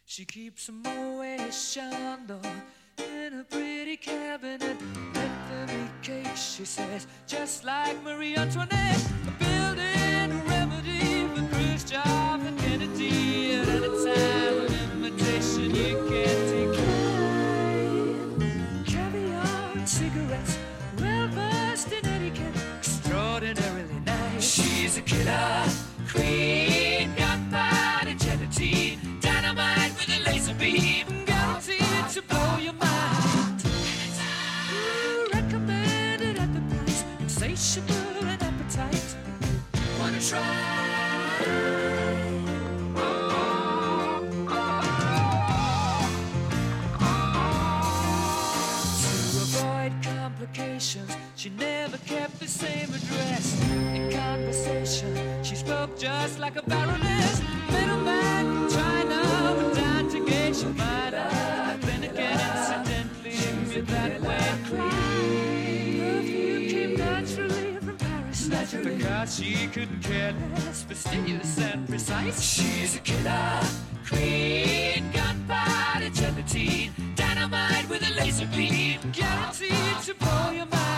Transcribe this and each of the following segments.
She keeps a Moet Chandon in a pretty cabinet. Let them eat cake, she says, just like Marie Antoinette. Building a remedy for Khrushchev and Kennedy. At any time, an invitation you can't decline. Caviar and cigarettes, well versed in etiquette, extraordinarily nice. She's a killer queen, gunpowder gelatine, dynamite with a laser beam, guaranteed to blow your mind. Recommended at the price, insatiable and appetite. Wanna try? To avoid complications, she never kept the same address. In conversation, she spoke just like a baroness. Middleman from China went down to gauge your mind. Then again, incidentally, with that way perfume came naturally from Paris. Because she couldn't care less, fastidious and precise. She's a killer queen, gunpowder gelatine, dynamite with a laser beam, guaranteed to blow your mind.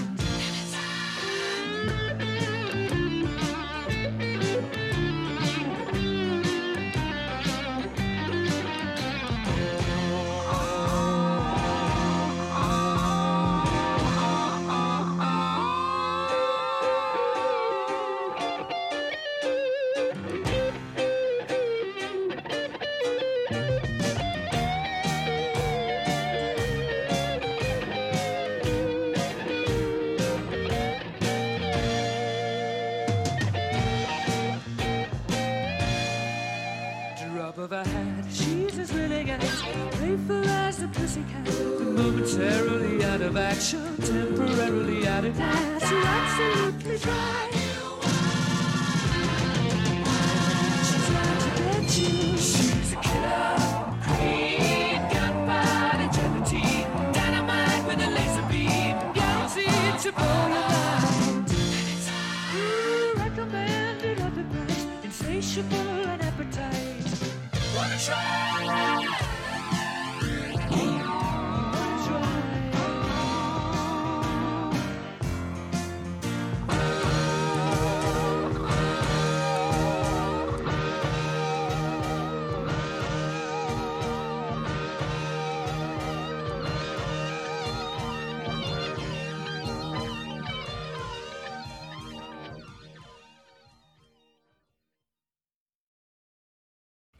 Of a hat, she's as willing as playful as the pussycat, but momentarily out of action, temporarily out of gas. You're absolutely dry. She's out to get you. She's a killer queen, gunpowder gelatine, dynamite with a laser beam, guaranteed to blow your mind. Recommended at the price, insatiable and appetite. Wanna try?